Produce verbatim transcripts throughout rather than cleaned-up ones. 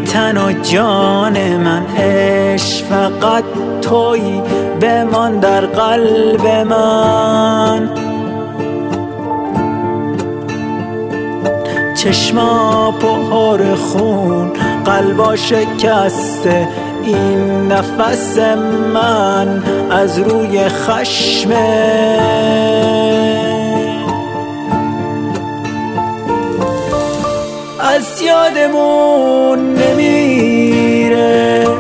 تن و جان من، عشق فقط تویی بمان در قلب من. چشما پر خون، قلبا شکسته، این نفس من از روی خشمه. از یادمون نمیره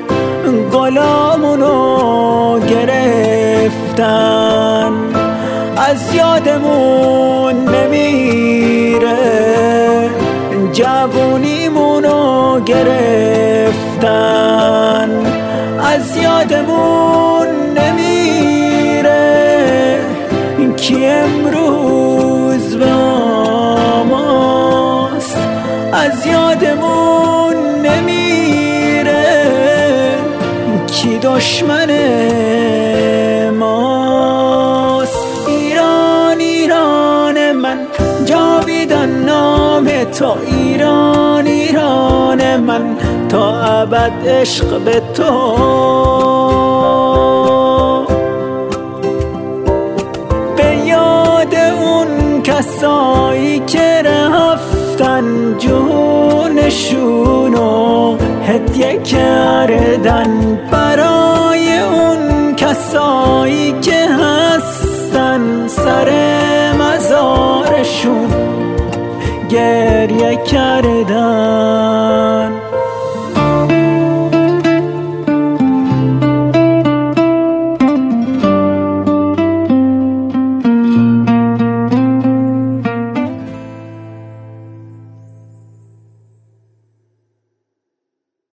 گلامونو گرفتن، از یادمون نمیره جوونیمونو گرفتن، از یادمون نمیره کی امروز به ماست، از یادمون نمیره کی دشمن ماست. ایران ایران من، جاویدان نام تو، ایران ایران من، تا ابد عشق به تو. به یاد اون کسایی که رفتن، جونشونو هدیه کردن، برای اون کسایی که هستن سر مزارشون گریه کردن.